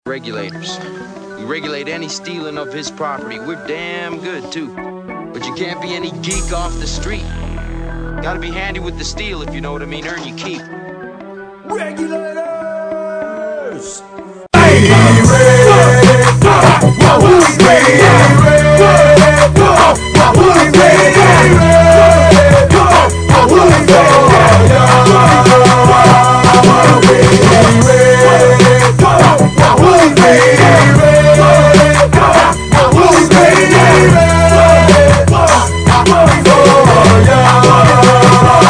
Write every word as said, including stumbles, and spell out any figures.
Regulators. We regulate any stealing of his property. We're damn good, too. But you can't be any geek off the street. Gotta be handy with the steel, if you know what I mean. Earn your keep. Regulators!